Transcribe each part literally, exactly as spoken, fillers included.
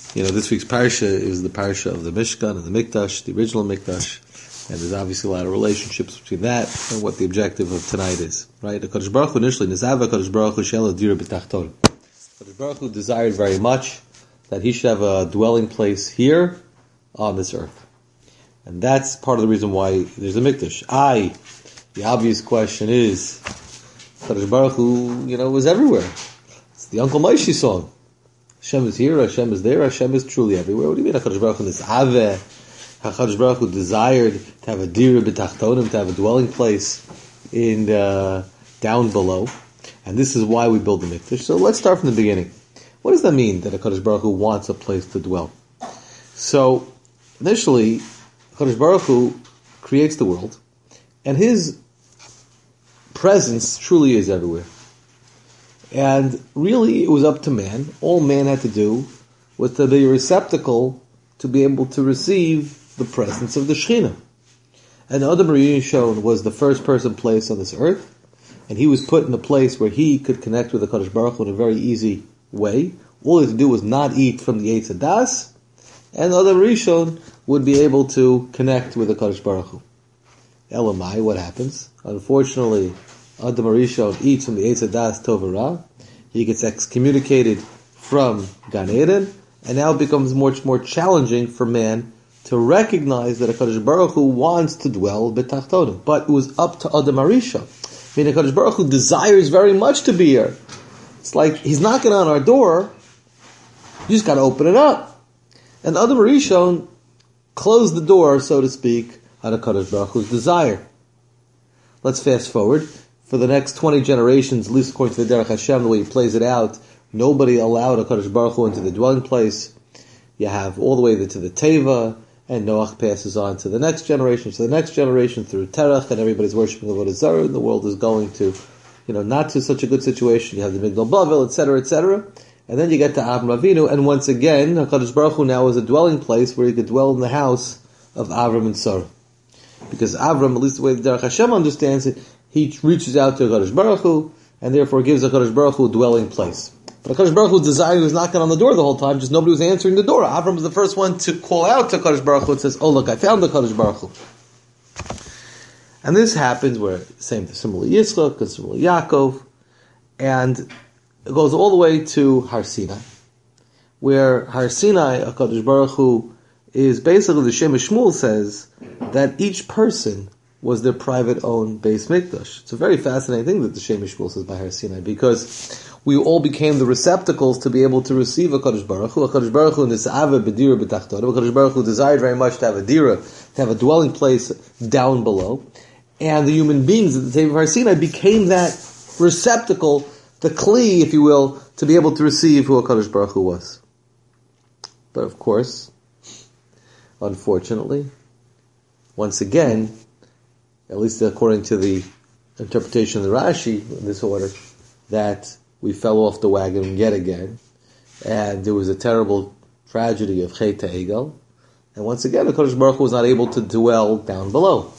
You know, this week's parsha is the parsha of the Mishkan and the Mikdash, the original Mikdash, and there's obviously a lot of relationships between that and what the objective of tonight is. Right? The Kadosh Baruch Hu initially, Nizava Kadosh Baruch Hu Shelo Dira B'Tachton. Kadosh Baruch Hu desired very much that he should have a dwelling place here on this earth. And that's part of the reason why there's a Mikdash. I, the obvious question is, Kadosh Baruch Hu, you know, was everywhere. It's the Uncle Moshe song. Hashem is here, Hashem is there, Hashem is truly everywhere. What do you mean HaKadosh Baruch Hu is Aveh? HaKadosh Baruch Hu desired to have a dira b'tachtonim, to have a dwelling place in uh, down below. And this is why we build the Mikdash. So let's start from the beginning. What does that mean, that HaKadosh Baruch Hu wants a place to dwell? So, initially, HaKadosh Baruch Hu creates the world, and His presence truly is everywhere. And really, it was up to man. All man had to do was to be a receptacle to be able to receive the presence of the Shekhinah. And Adam Rishon was the first person placed on this earth, and he was put in a place where he could connect with the Kadosh Baruch Hu in a very easy way. All he had to do was not eat from the Eitz Hadas, and Adam Rishon would be able to connect with the Kadosh Baruch Hu. Elamai, what happens? Unfortunately, Adam Rishon eats from the Eitz Hadas Tov Ra. He gets excommunicated from Gan Eden, and now it becomes much more challenging for man to recognize that HaKadosh Baruch Hu wants to dwell b'tachtonim. But it was up to Adam Rishon. I mean, HaKadosh Baruch Hu desires very much to be here. It's like he's knocking on our door. You just got to open it up. And Adam Rishon closed the door, so to speak, on HaKadosh Baruch Hu's desire. Let's fast forward. For the next twenty generations, at least according to the Derech Hashem, the way he plays it out, nobody allowed HaKadosh Baruch Hu into the dwelling place. You have all the way to the Teva, and Noach passes on to the next generation, to the next generation through Terach, and everybody's worshiping Avodah Zarah, and the world is going to, you know, not to such a good situation. You have the Migdal Bavel, et cetera, et cetera. And then you get to Avram Avinu, and once again, HaKadosh Baruch Hu now is a dwelling place where he could dwell in the house of Avram and Sarah. Because Avram, at least the way the Derech Hashem understands it, he reaches out to HaKadosh Baruch Hu, and therefore gives HaKadosh Baruch Hu a dwelling place. But HaKadosh Baruch Hu's desire was knocking on the door the whole time, just nobody was answering the door. Avram was the first one to call out to HaKadosh Baruch Hu and says, oh look, I found the HaKadosh Baruch Hu. And this happens where, same, similarly Yitzchak, and similarly Yaakov, and it goes all the way to Har Sinai, where Har Sinai, HaKadosh Baruch Hu, is basically, the Shem Shmuel says, that each person was their private own Beis Mikdash. It's a very fascinating thing that the Shem Shmuel says by Har Sinai, because we all became the receptacles to be able to receive a HaKadosh Baruch Hu. HaKadosh Baruch Hu nis'ava b'dira b'tachtonim. HaKadosh Baruch Hu desired very much to have a dira, to have a dwelling place down below. And the human beings at the table of Har Sinai became that receptacle, the kli, if you will, to be able to receive who HaKadosh Baruch Hu was. But of course, unfortunately, once again, at least according to the interpretation of the Rashi in this order, that we fell off the wagon yet again, and there was a terrible tragedy of Chet HaEgel, and once again, the HaKadosh Baruch Hu was not able to dwell down below.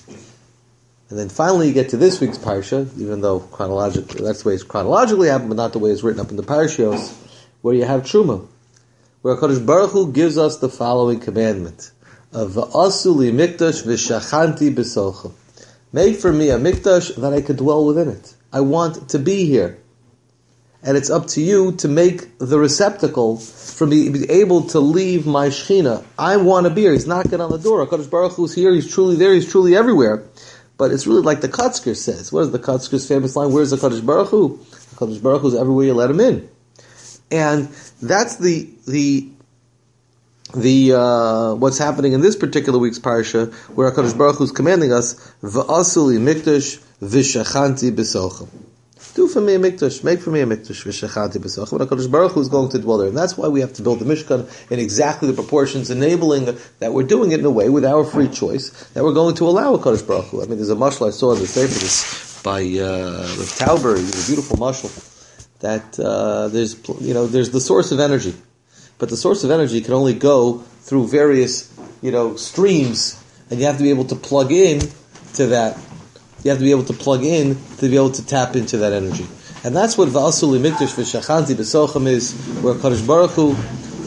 And then finally you get to this week's Parsha, even though chronologically, that's the way it's chronologically happened, but not the way it's written up in the Parshios, where you have Truma, where HaKadosh Baruch Hu gives us the following commandment, of V'asu li mikdash v'shachanti b'socha. Make for me a mikdash that I could dwell within it. I want to be here. And it's up to you to make the receptacle for me to be able to leave my Shekhinah. I want to be here. He's knocking on the door. HaKadosh Baruch Hu's here. He's truly there. He's truly everywhere. But it's really like the Kotzker says. What is the Kotzker's famous line? Where's the HaKadosh Baruch Hu? The HaKadosh Baruch Hu's everywhere you let him in. And that's the, the, the, uh, what's happening in this particular week's parsha, where HaKadosh Baruch Hu is commanding us, V'asu li mikdash v'shachanti b'socha. Do for me a mikdash, make for me a mikdash, v'shachanti b'socha. But HaKadosh Baruch Hu is going to dwell there. And that's why we have to build the Mishkan in exactly the proportions, enabling that we're doing it in a way with our free choice, that we're going to allow HaKadosh Baruch Hu. I mean, there's a mashal I saw in the Sefer this by, uh, Rav Tauber, he's a beautiful mashal, that, uh, there's, you know, there's the source of energy. But the source of energy can only go through various, you know, streams, and you have to be able to plug in to that. You have to be able to plug in to be able to tap into that energy. And that's what V'asu li mikdash v'shachanti b'socham is, where Kadosh Baruch Hu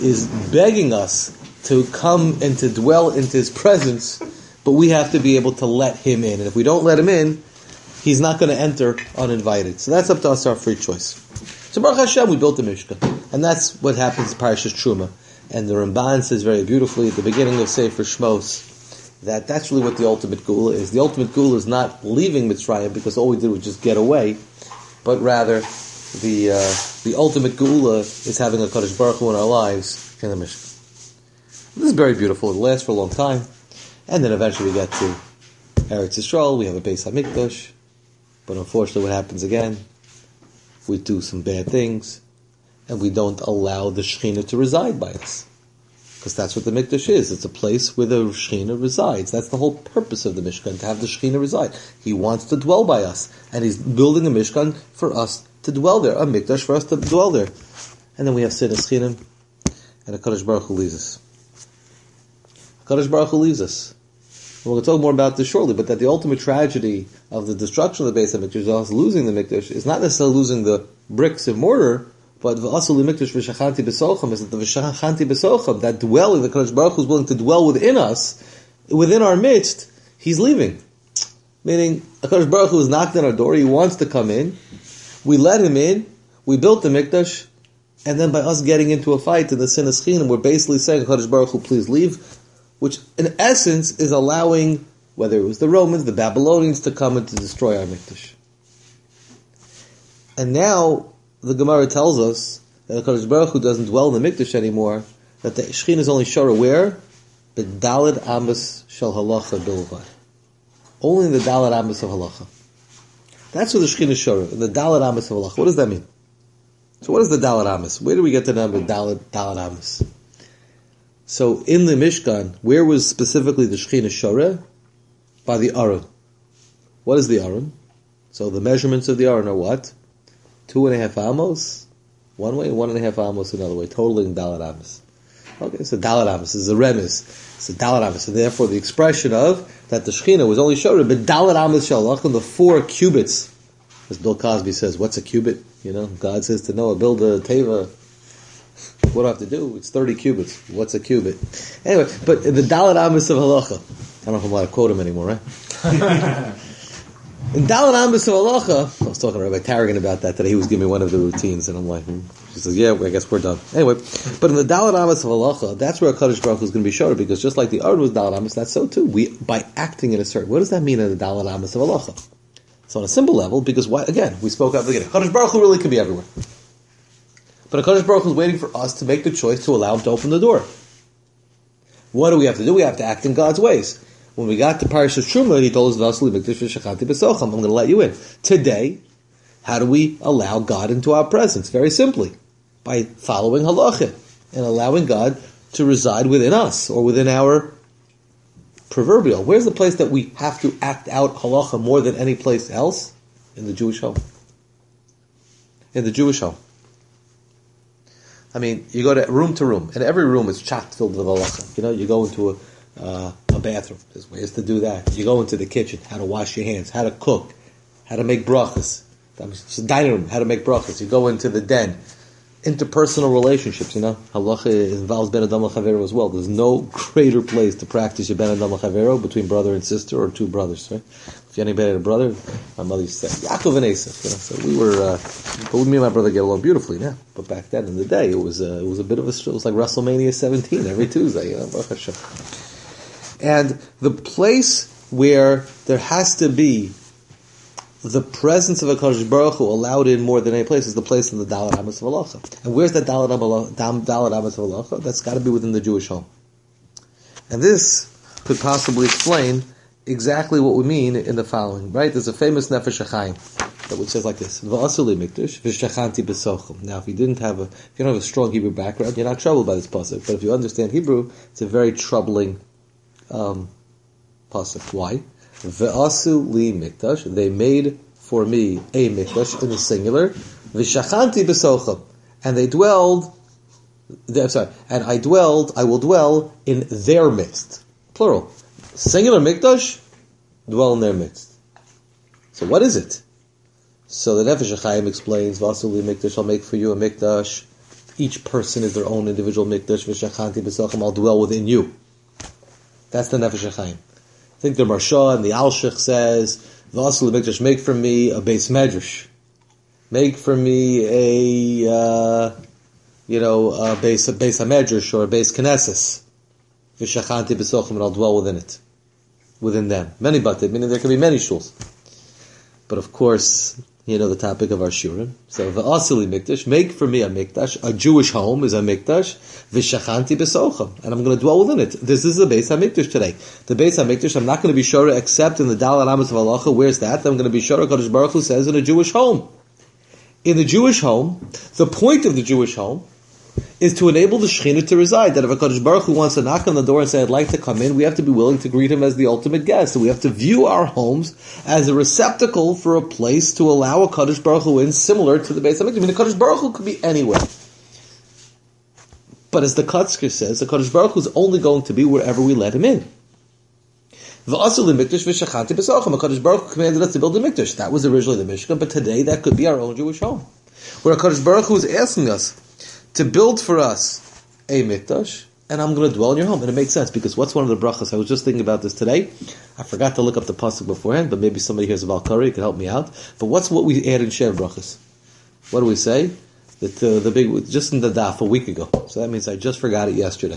is begging us to come and to dwell into His presence, but we have to be able to let Him in. And if we don't let Him in, He's not going to enter uninvited. So that's up to us, our free choice. So Baruch Hashem, we built the Mishkan. And that's what happens in Parashas Truma. And the Ramban says very beautifully at the beginning of Sefer Shmos that that's really what the ultimate Geula is. The ultimate Geula is not leaving Mitzrayim because all we did was just get away, but rather the uh, the ultimate Geula is having a Kadosh Baruch Hu in our lives in the Mishkan. This is very beautiful. It lasts for a long time. And then eventually we get to Eretz Yisrael. We have a Beis HaMikdash. But unfortunately what happens again? We do some bad things and we don't allow the Shekhinah to reside by us. Because that's what the Mikdash is. It's a place where the Shekhinah resides. That's the whole purpose of the Mishkan, to have the Shekhinah reside. He wants to dwell by us. And He's building a Mishkan for us to dwell there. A Mikdash for us to dwell there. And then we have Sinas Chinim. And a Kadosh Baruch Hu leaves us. Kadosh Baruch Hu leaves us. We're going to talk more about this shortly, but that the ultimate tragedy of the destruction of the Beis HaMikdash, us losing the Mikdash, is not necessarily losing the bricks and mortar, but v'asul mikdash v'shachanti b'socham, is that the v'shachanti b'socham, that dwelling, the Kadosh Baruch Hu is willing to dwell within us, within our midst, He's leaving. Meaning, a Kadosh Baruch Hu is knocked on our door, He wants to come in, we let Him in, we built the Mikdash, and then by us getting into a fight in the Sinas Chinim, we're basically saying, Kadosh Baruch Hu, please leave, which in essence is allowing, whether it was the Romans, the Babylonians, to come and to destroy our Mikdash. And now, the Gemara tells us that the Kadosh Baruch Hu doesn't dwell in the Mikdash anymore, that the Shekhinah is only Shara where? The Daled Amos Shel Halacha Bilvad. Only in the Daled Amos of Halacha. That's where the Shekhinah is Shara, in the Daled Amos of Halacha. What does that mean? So what is the Daled Amos? Where do we get the number Daled, Daled Amos? So in the Mishkan, where was specifically the Shekhinah Shara? By the Aron. What is the Aron? So the measurements of the Aron are what? Two and a half amos, one way, one and a half amos another way, totaling Daled Amos. Okay, so Daled Amos is a remes. It's a Daled Amos, and therefore the expression of that the Shekhinah was only showed, but Daled Amos Shalach, and the four cubits. As Bill Cosby says, what's a cubit? You know, God says to Noah, build a teva. What do I have to do? It's thirty cubits. What's a cubit? Anyway, but the Daled Amos of Halacha. I don't know if I'm allowed to quote him anymore, right? In Daled Amos of Halacha, I was talking to Rabbi Tarragon about that today. He was giving me one of the routines, and I'm like, hmm. She says, yeah, I guess we're done. Anyway, but in the Daled Amos of Halacha, that's where Kadosh Baruch Hu is going to be showed, because just like the Aron was Daled Amos, that's so too. We, by acting in a certain, what does that mean in the Daled Amos of Halacha? So on a simple level, because why, again, we spoke at the beginning, Kadosh Baruch Hu really can be everywhere. But Kadosh Baruch Hu is waiting for us to make the choice to allow Him to open the door. What do we have to do? We have to act in God's ways. When we got to Parashas Truma, He told us, "Vasli mikdash v'shachanti b'socham." I'm going to let you in. Today, how do we allow God into our presence? Very simply, by following halachah and allowing God to reside within us or within our proverbial. Where's the place that we have to act out halacha more than any place else? In the Jewish home. In the Jewish home. I mean, you go to room to room, and every room is chock filled with halacha. You know, you go into a Uh, a bathroom. There's ways to do that. You go into the kitchen, how to wash your hands, how to cook, how to make brachas. It's a dining room, how to make brachas. You go into the den. Interpersonal relationships, you know. Halacha involves ben adam l'chavero as well. There's no greater place to practice your ben adam l'chavero between brother and sister or two brothers, right? If you anybody had a brother, my mother used to say, Yaakov and Esav, you know. So we were, uh, but me and my brother get along beautifully now. But back then in the day, it was, uh, it was a bit of a, it was like WrestleMania seventeen every Tuesday, you know. Baruch Hashem. And the place where there has to be the presence of a Kadosh Baruch Hu allowed in more than any place is the place in the Daled Amos of Halacha. And where's that Daled Amos of Halacha? That's got to be within the Jewish home. And this could possibly explain exactly what we mean in the following, right? There's a famous Nefesh HaChaim that which says like this: V'asuli mikdash v'shachanti b'socham. Now, if you didn't have a, if you don't have a strong Hebrew background, you're not troubled by this pasuk. But if you understand Hebrew, it's a very troubling Um, pasuk. Why? Ve'asu li mikdash. They made for me a mikdash in the singular. V'shachanti b'socham. And they dwelled. I'm sorry. And I dwelled. I will dwell in their midst. Plural. Singular mikdash. Dwell in their midst. So what is it? So the Nefesh HaChaim explains, Vasu li mikdash. I'll make for you a mikdash each person is their own individual mikdash. V'shachanti b'sochem, I'll dwell within you. That's the nefesh HaChaim. I think the Marsha and the Alshich says, V'asel mikdash, make for me a base medrash. Make for me a, uh, you know, a base, a base medrash or a base knesses. V'shachanti b'sochem, and I'll dwell within it. Within them. Many batim, meaning there can be many shuls. But of course, you know the topic of our shurim. So, v'asili mikdash, make for me a mikdash. A Jewish home is a mikdash. V'shachanti b'sochem, and I'm going to dwell within it. This is the Beis HaMikdash today. The Beis HaMikdash, I'm not going to be shora except in the Daled Amos of Halacha. Where's that? I'm going to be shora, Kadosh Baruch Hu says, in a Jewish home. In the Jewish home, the point of the Jewish home is to enable the Shekhinah to reside. That if a Kadosh Baruch Hu wants to knock on the door and say, I'd like to come in, we have to be willing to greet him as the ultimate guest. So we have to view our homes as a receptacle for a place to allow a Kadosh Baruch Hu in, similar to the Beis HaMikdash. I mean, the Kadosh Baruch Hu could be anywhere. But as the Kotzker says, the Kadosh Baruch Hu is only going to be wherever we let him in. The Kadosh Baruch Hu commanded us to build a mikdash. That was originally the Mishkan, but today that could be our own Jewish home. Where a Kadosh Baruch Hu is asking us to build for us a mikdash, and I'm going to dwell in your home. And it makes sense, because what's one of the brachas? I was just thinking about this today. I forgot to look up the pasuk beforehand, but maybe somebody here's about Kari could help me out. But what's what we add in Shev brachas? What do we say? That uh, the big, just in the daf a week ago. So that means I just forgot it yesterday.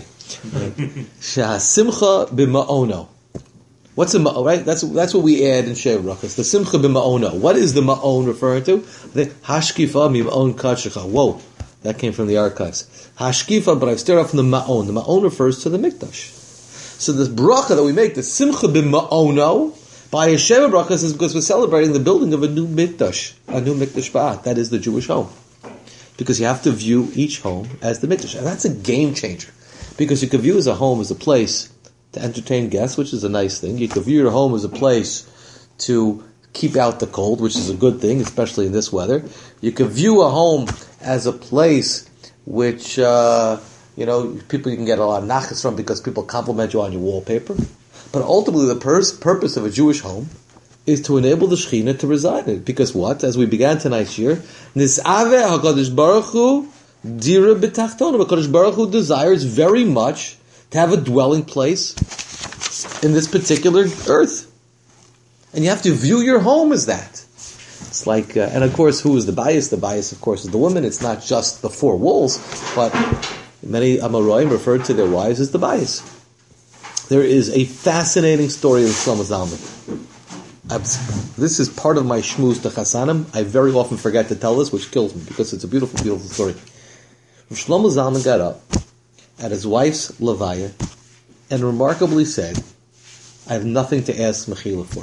Simcha b'ma'ono. What's a ma'on, right? That's that's what we add in Shev brachas. The simcha b'ma'ono. What is the ma'on referring to? The hashkifa mim'on kadshecha. Whoa. That came from the archives. Hashkifa, but I've started off from the ma'on. The ma'on refers to the mikdash. So this bracha that we make, the simcha b'ma'ono, by a Sheva brachas, is because we're celebrating the building of a new mikdash, a new mikdash ba'at. That is the Jewish home. Because you have to view each home as the mikdash. And that's a game changer. Because you can view as a home as a place to entertain guests, which is a nice thing. You can view your home as a place to keep out the cold, which is a good thing, especially in this weather. You can view a home as a place which, uh, you know, people you can get a lot of nachas from because people compliment you on your wallpaper. But ultimately, the pers- purpose of a Jewish home is to enable the Shekhinah to reside in it. Because what? As we began tonight's year, Nis'ave HaKadosh Baruch Hu Dira B'Tachtonu. HaKadosh Baruch Hu desires very much to have a dwelling place in this particular earth. And you have to view your home as that. It's like, uh, and of course, who is the bias? The bias, of course, is the woman. It's not just the four walls, but many Amoraim referred to their wives as the bias. There is a fascinating story of Shlomo Zalman. This is part of my shmuz to Chasanim. I very often forget to tell this, which kills me, because it's a beautiful, beautiful story. Shlomo Zalman got up at his wife's levaya and remarkably said, I have nothing to ask Mechila for.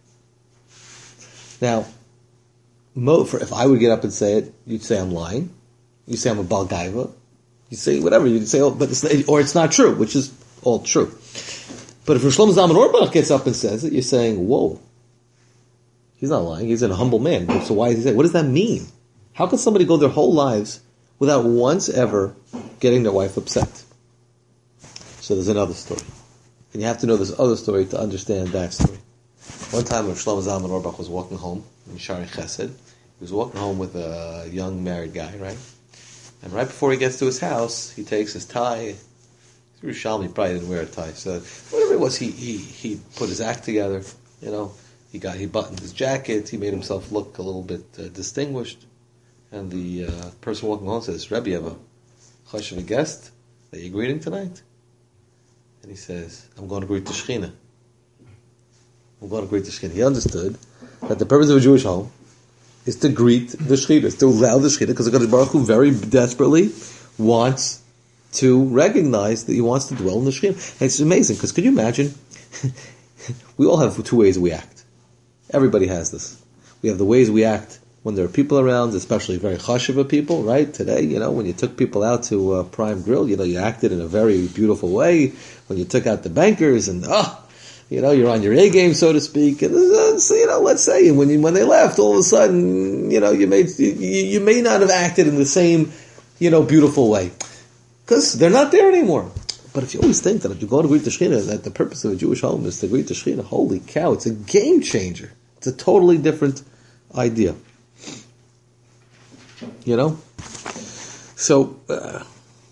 Now, Mo, for, if I would get up and say it, you'd say I'm lying. You'd say I'm a Baal Gaiva. You'd say whatever. You'd say, oh, but it's not, or it's not true, which is all true. But if Shlomo Zalman Auerbach gets up and says it, you're saying, whoa, he's not lying. He's a humble man. So why is he saying? What does that mean? How can somebody go their whole lives without once ever getting their wife upset? So there's another story, and you have to know this other story to understand that story. One time when Shlomo Zalman Auerbach was walking home in Shari Chesed, he was walking home with a young married guy, right? And right before he gets to his house, he takes his tie. Yerushalmi probably didn't wear a tie, so whatever it was, he he he put his act together. You know, he got he buttoned his jacket. He made himself look a little bit uh, distinguished. And the uh, person walking home says, "Rebbe, you have a chashuv a guest that you're greeting tonight?" And he says, "I'm going to greet the Shekhinah. I'm going to greet the Shekhinah." He understood that the purpose of a Jewish home is to greet the Shekhinah, is to allow the Shekhinah, because the Kadosh Baruch Hu very desperately wants to recognize that he wants to dwell in the Shekhinah. And it's amazing, because can you imagine? We all have two ways we act. Everybody has this. We have the ways we act when there are people around, especially very chashuva people, right? Today, you know, when you took people out to uh, Prime Grill, you know, you acted in a very beautiful way. When you took out the bankers, and oh, you know, you're on your A game, so to speak. And uh, so, you know, let's say, when you, when they left, all of a sudden, you know, you made you, you may not have acted in the same, you know, beautiful way, because they're not there anymore. But if you always think that if you go to greet the Shekhinah, that the purpose of a Jewish home is to greet the Shekhinah, holy cow, it's a game changer. It's a totally different idea. You know? So, uh,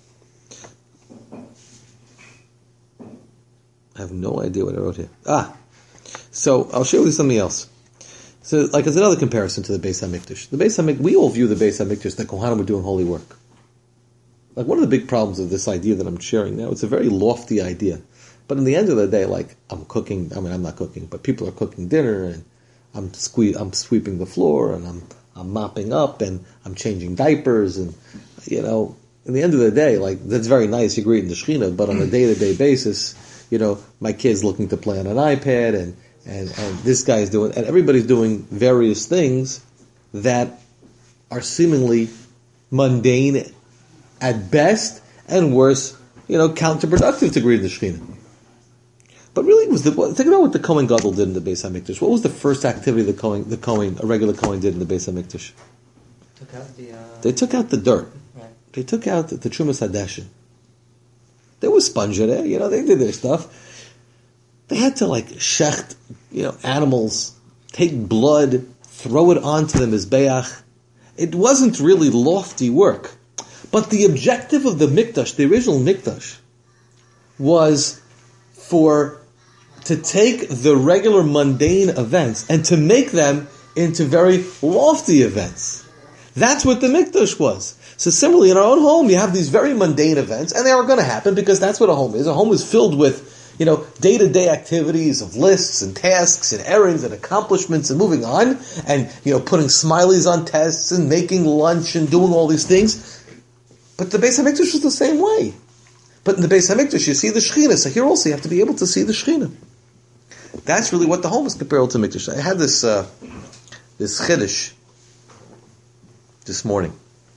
I have no idea what I wrote here. Ah, so I'll share with you something else. So, like, as another comparison to the Beis HaMikdash. The Beis HaMikdash, we all view the Beis HaMikdash that Kohanim were doing holy work. Like, one of the big problems of this idea that I'm sharing now, it's a very lofty idea. But in the end of the day, like, I'm cooking, I mean, I'm not cooking, but people are cooking dinner, and I'm sque- I'm sweeping the floor, and I'm I'm mopping up, and I'm changing diapers, and, you know, in the end of the day, like, that's very nice, you greet in the Shekhinah, but on a day-to-day basis, you know, my kid's looking to play on an iPad, and, and, and this guy's doing, and everybody's doing various things that are seemingly mundane at best, and worse, you know, counterproductive to greet in the Shekhinah. But really, it was the, think about what the Kohen Gadol did in the Beis HaMikdash. What was the first activity the Kohen, the Kohen, a regular Kohen did in the Beis HaMikdash? Took out the, uh... They took out the dirt. Right. They took out the, the Trumas Hadeshin. There was sponge there, you know, they did their stuff. They had to, like, shecht, you know, animals, take blood, throw it onto the Mizbeach. It wasn't really lofty work. But the objective of the Mikdash, the original Mikdash, was for to take the regular mundane events and to make them into very lofty events. That's what the Mikdash was. So similarly, in our own home, you have these very mundane events, and they are going to happen because that's what a home is. A home is filled with, you know, day-to-day activities of lists and tasks and errands and accomplishments and moving on, and, you know, putting smileys on tests and making lunch and doing all these things. But the Beis HaMikdash was the same way. But in the Beis HaMikdash, you see the Shekhinah. So here also you have to be able to see the Shekhinah. That's really what the home is compared to Mikdash. I had this uh, this Chiddush this morning.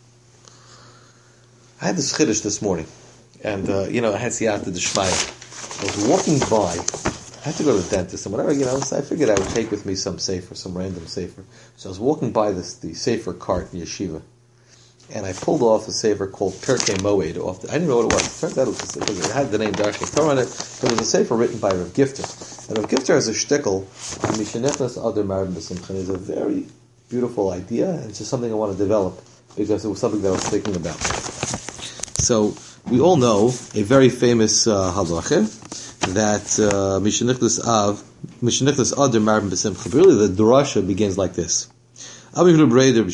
I had this Chiddush this morning. And, uh, you know, I had Siyata D'Shmaya. I was walking by. I had to go to the dentist and whatever, you know, so I figured I would take with me some sefer, some random sefer. So I was walking by this the sefer cart in Yeshiva. And I pulled off a sefer called Perkei Moed. Off the, I didn't know what it was. It turns out it, was, it, was, it had the name Darshei Torah on it. It was a sefer written by Rav Gifter. And Rav Gifter has a shtickle on Mishenechnas Adar Marb B'Simcha. It's a very beautiful idea, and it's just something I want to develop because it was something that I was thinking about. So we all know a very famous uh, halacha that Mishenechnas Av Mishenechnas Adar Marb B'Simcha. Really, the drasha begins like this. Just like an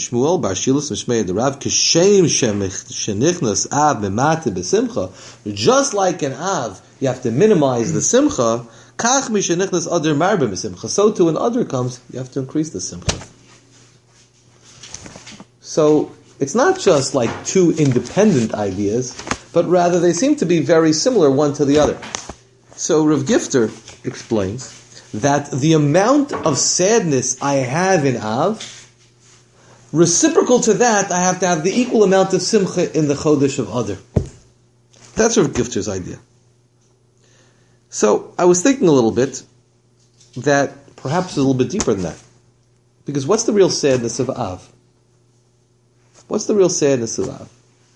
Av, you have to minimize the simcha. So too when Adar comes, you have to increase the simcha. So it's not just like two independent ideas, but rather they seem to be very similar one to the other. So Rav Gifter explains that the amount of sadness I have in Av, reciprocal to that, I have to have the equal amount of simcha in the Chodesh of Adar. That's Rav Gifter's idea. So I was thinking a little bit that perhaps it's a little bit deeper than that. Because what's the real sadness of Av? What's the real sadness of Av?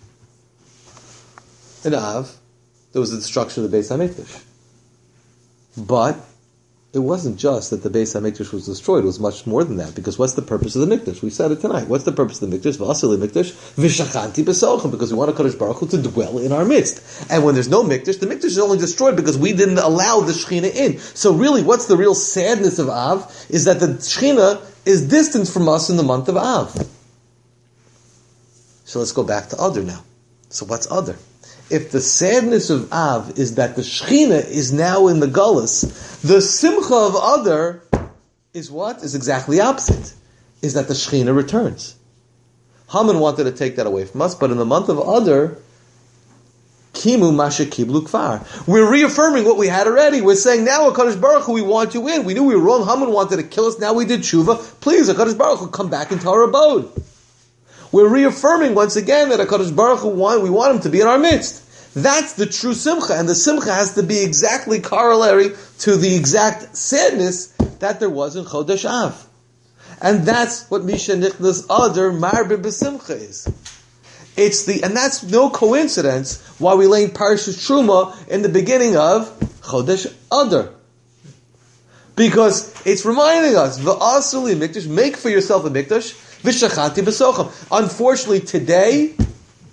In Av, there was the destruction of the Beis HaMikdash. But it wasn't just that the Beis HaMikdash was destroyed. It was much more than that. Because what's the purpose of the Mikdash? We said it tonight. What's the purpose of the Mikdash? V'asili Mikdash, v'shachanti b'sochem. Because we want HaKadosh Baruch Hu to dwell in our midst. And when there's no Mikdash, the Mikdash is only destroyed because we didn't allow the Shekhinah in. So really, what's the real sadness of Av? Is that the Shekhinah is distant from us in the month of Av. So let's go back to Adar now. So what's Adar? If the sadness of Av is that the Shekhinah is now in the Gullus, the Simcha of Adar is what? Is exactly opposite. Is that the Shekhinah returns. Haman wanted to take that away from us, but in the month of Adar, Kimu Masha Kiblu Kfar. We're reaffirming what we had already. We're saying now, HaKadosh Baruch Hu, we want you in. We knew we were wrong. Haman wanted to kill us. Now we did tshuva. Please, HaKadosh Baruch Hu, come back into our abode. We're reaffirming once again that HaKadosh Baruch Hu, we want Him to be in our midst. That's the true simcha, and the simcha has to be exactly corollary to the exact sadness that there was in Chodesh Av. And that's what Misha Nichnas Adar Marbin B'Simcha is. It's the, and that's no coincidence why we lay in Parashas Truma in the beginning of Chodesh Adar. Because it's reminding us, V'asuli Mikdash, make for yourself a Mikdash, V'shachanti B'sochem. Unfortunately, today,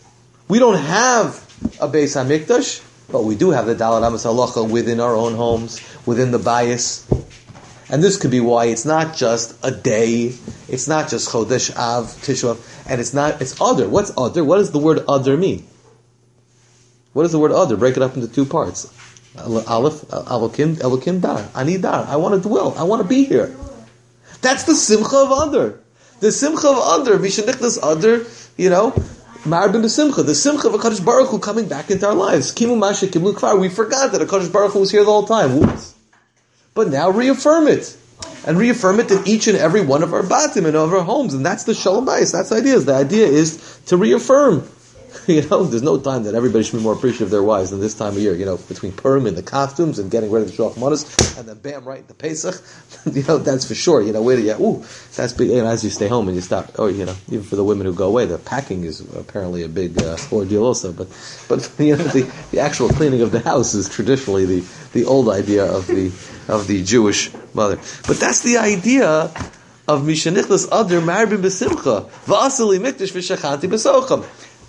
We don't have a Beis HaMikdash, but we do have the Dalet Amos Halacha within our own homes, within the bias. And this could be why it's not just a day, it's not just Chodesh Av, Tisha B'Av, and it's not, it's Adar. What's Adar? What does the word Adar mean? What does the word Adar? Break it up into two parts. Aleph, Elokim, Elokim Dar. Ani Dar. I want to dwell. I want to be here. That's the Simcha of Adar. The Simcha of Adar, Mishanichnas Adar, you know, Marbin Simcha, the Simcha of HaKadosh Baruch Hu coming back into our lives. Kimu Masha Kimlu Kfar. We forgot that HaKadosh Baruch Hu was here the whole time. Whoops. But now reaffirm it. And reaffirm it in each and every one of our batim and of our homes. And that's the Shalom Bayis. That's the idea. The idea is to reaffirm. You know, there's no time that everybody should be more appreciative of their wives than this time of year. You know, between Purim and the costumes and getting rid of the Shalach Manas, and then bam, right, the Pesach. You know, that's for sure. You know, wait, yeah, ooh, that's big. You know, as you stay home and you stop, or you know, even for the women who go away, the packing is apparently a big uh, ordeal also. But, but you know, the, the actual cleaning of the house is traditionally the, the old idea of the of the Jewish mother. But that's the idea of Mishanichlas Adar Marbim B'Simcha V'Asali Mikdash V'Shachanti B'Socham.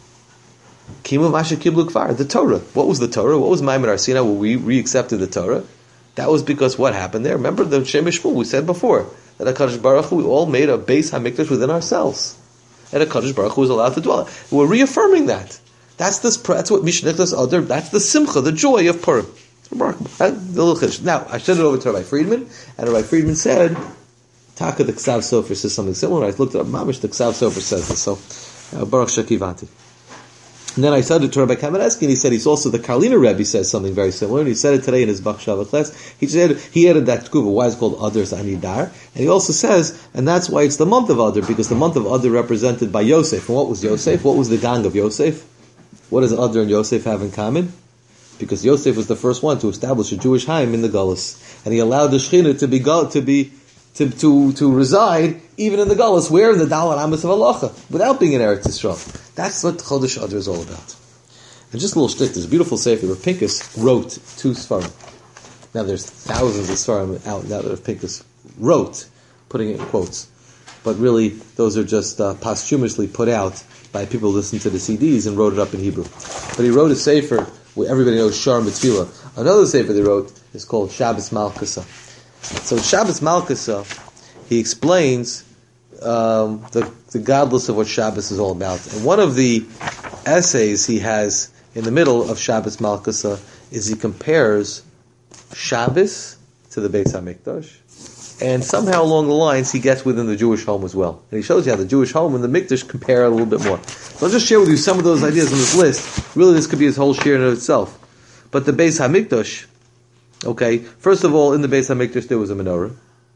Kimu Masha Kiblu Kfar, the Torah. What was the Torah? What was Maimon Arsina when we re-accepted the Torah? That was because what happened there? Remember the Shem Shmuel, we said before, that HaKadosh Baruch Hu, we all made a Beis HaMikdash within ourselves. And HaKadosh Baruch Hu was allowed to dwell. We're reaffirming that. That's this. That's what Mishnichnas Adar, that's the Simcha, the joy of Purim. It's remarkable. The little chiddush. Now, I sent it over to Rabbi Friedman, and Rabbi Friedman said, Taka the Ksav Sofer says something similar. I looked at Mamish, the Ksav Sofer says this. So, uh, Baruch Shekivanti. And then I said it to Rabbi Kamenetsky, and he said he's also the Karliner Rebbe says something very similar, and he said it today in his Bachshava class. He said he added that tkuva, why it's called Adar Anidar, and he also says, and that's why it's the month of Adar, because the month of Adar represented by Yosef. And what was Yosef? What was the gang of Yosef? What does Adar and Yosef have in common? Because Yosef was the first one to establish a Jewish Haim in the Gullus, and he allowed the Shechina to be to be to to to reside even in the Gullus, where in the Dalet Amos of Halacha, without being in Eretz Yisrael. That's what Chodesh Adar is all about. And just a little shtick, there's a beautiful sefer where Pinchas wrote two Sfarim. Now there's thousands of Sfarim out now that Pinchas wrote, putting it in quotes. But really, those are just uh, posthumously put out by people who listened to the C Ds and wrote it up in Hebrew. But he wrote a sefer where everybody knows Shar Mitzvila. Another sefer they wrote is called Shabbos Malkasa. So Shabbos Malkasa, he explains um, the, the godless of what Shabbos is all about. And one of the essays he has in the middle of Shabbos Malkasa is he compares Shabbos to the Beis HaMikdash, and somehow along the lines he gets within the Jewish home as well. And he shows you how the Jewish home and the Mikdash compare a little bit more. So I'll just share with you some of those ideas on this list. Really, this could be his whole share in itself. But the Beis HaMikdash, okay, first of all, in the Beis HaMikdash there was a menorah.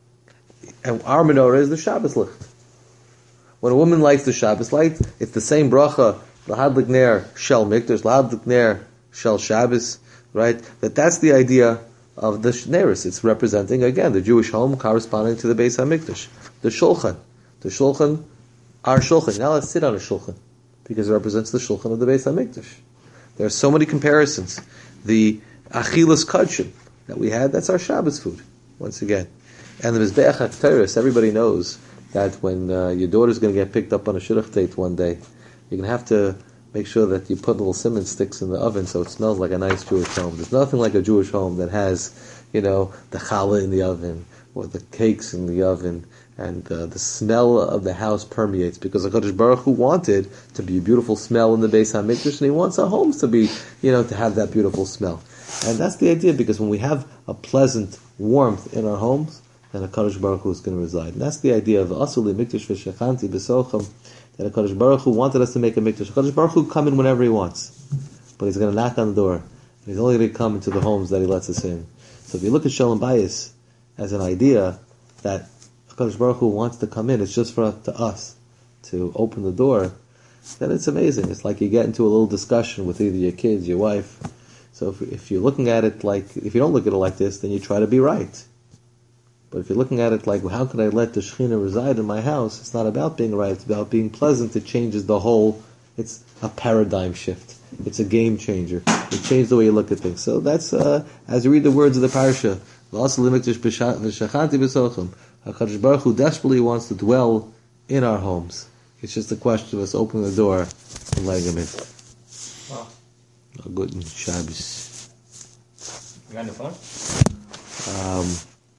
And our menorah is the Shabbos licht. When a woman lights the Shabbos light, it's the same bracha, Lahadlik Ner Shel Mikdash, Lahadlik Ner Shel Shabbos, right? That that's the idea of the Neris. It's representing, again, the Jewish home corresponding to the Beis HaMikdash. The Shulchan. The Shulchan, our Shulchan. Now let's sit on a Shulchan, because it represents the Shulchan of the Beis HaMikdash. There are so many comparisons. The Achilas Kodshim that we had, that's our Shabbos food, once again. And the Mizbeach HaKteris, everybody knows that when uh, your daughter's going to get picked up on a shidduch date one day, you're going to have to make sure that you put little cinnamon sticks in the oven so it smells like a nice Jewish home. There's nothing like a Jewish home that has, you know, the challah in the oven, or the cakes in the oven, and uh, the smell of the house permeates, because HaKadosh Baruch Hu wanted to be a beautiful smell in the Beis HaMikdash, and He wants our homes to be, you know, to have that beautiful smell. And that's the idea, because when we have a pleasant warmth in our homes, then HaKadosh Baruch Hu is going to reside. And that's the idea of Asuli Mikdash V'Shechanti B'Socham, that HaKadosh Baruch Hu wanted us to make a Mikdash. HaKadosh Baruch Hu come in whenever He wants, but He's going to knock on the door, and He's only going to come into the homes that He lets us in. So if you look at Shalom Bayis as an idea that HaKadosh Baruch Hu wants to come in, it's just for to us to open the door, then it's amazing. It's like you get into a little discussion with either your kids, your wife. So if, if you're looking at it like, if you don't look at it like this, then you try to be right. But if you're looking at it like, well, how can I let the Shekhinah reside in my house? It's not about being right. It's about being pleasant. It changes the whole, it's a paradigm shift. It's a game changer. It changes the way you look at things. So that's, uh, as you read the words of the parasha, HaKadosh Baruch Hu desperately wants to dwell in our homes. It's just a question of us opening the door and letting Him in. A good Shabbos. You got on your phone? Um.